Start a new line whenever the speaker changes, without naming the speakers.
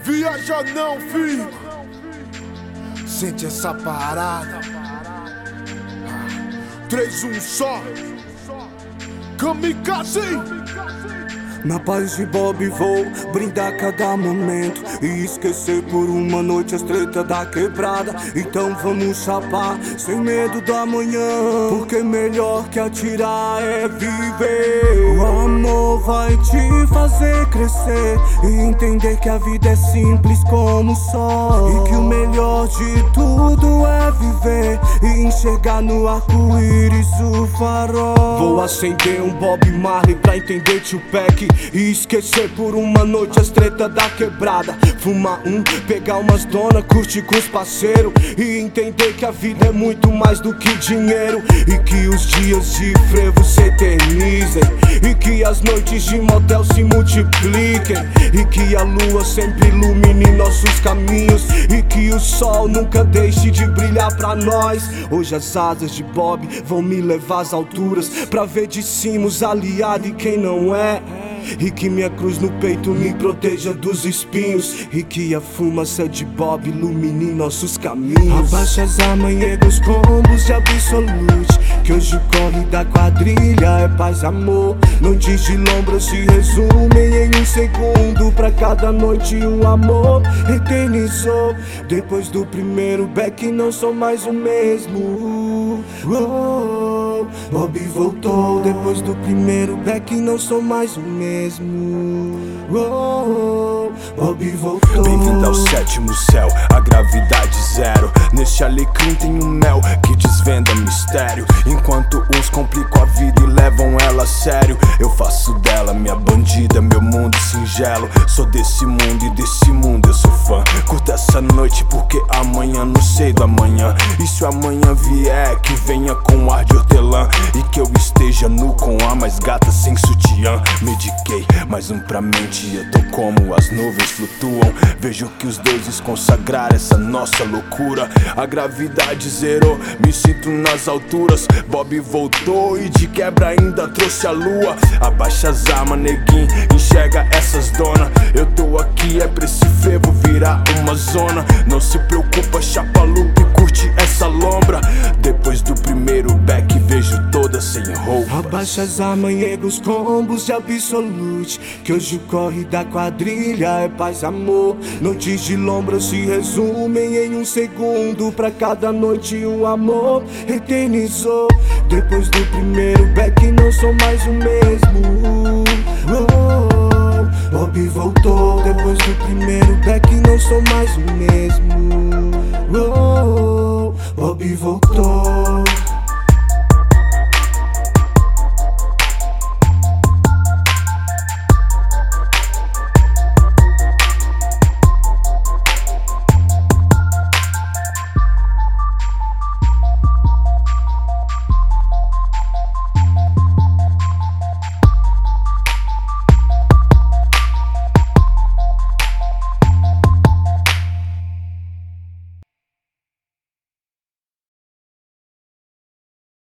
Viaja não, filho. Sente essa parada. 3, 1 só. Kamikaze.
Na paz de Bob vou brindar cada momento e esquecer por uma noite as tretas da quebrada. Então vamos chapar sem medo do amanhã, porque melhor que atirar é viver. O amor vai te fazer crescer e entender que a vida é simples como o sol, e que o melhor de tudo é viver e enxergar no arco-íris o farol. Vou acender um Bob Marley pra entender Tupac e esquecer por uma noite as tretas da quebrada. Fumar pegar umas dona, curtir com os parceiros e entender que a vida é muito mais do que dinheiro, e que os dias de frevo se eternizem, e que as noites de motel se multipliquem, e que a lua sempre ilumine nossos caminhos, e que o sol nunca deixe de brilhar pra nós. Hoje as asas de Bob vão me levar às alturas pra ver de cima os aliados e quem não é, e que minha cruz no peito me proteja dos espinhos, e que a fumaça de Bob ilumine nossos caminhos. Abaixa as armas, combos de Absolute, que hoje o corre da quadrilha é paz e amor. Noites de lombra se resumem em um segundo, pra cada noite o amor eternizou. Depois do primeiro beck não sou mais o mesmo. Bob voltou. Depois do primeiro beck não sou mais o mesmo. Bob voltou.
Bem-vindo ao sétimo céu, a gravidade zero. Neste alecrim tem um mel que desvenda mistério. Enquanto uns complicam a vida e levam ela a sério, eu faço dela minha bandida, meu mundo singelo. Sou desse mundo e desse mundo eu sou fã. Curta essa noite porque amanhã não sei do amanhã. E se o amanhã vier, que venha com ar de hortelã, e que eu esteja nu com a mais gata sem sutiã. Mediquei mais um pra mente, eu tô como as nuvens flutuam. Vejo que os deuses consagraram essa nossa loucura. A gravidade zerou, me sinto nas alturas. Bob voltou e de quebra ainda trouxe a lua. Abaixa as armas, neguinho, enxerga essas dona. Eu tô aqui é pra esse frevo virar uma zona. Não se preocupa, chapa lupa e curte essa lombra. Depois do primeiro beck vejo toda sem roupa.
Abaixa as armas, os combos de Absolute, que hoje o corre da quadrilha é paz e amor. Noites de lombra se resumem em um segundo, pra cada noite o amor eternizou. Depois do primeiro beck não sou mais o mesmo. Bob voltou. Depois do primeiro beck não sou mais o mesmo. Bob voltou.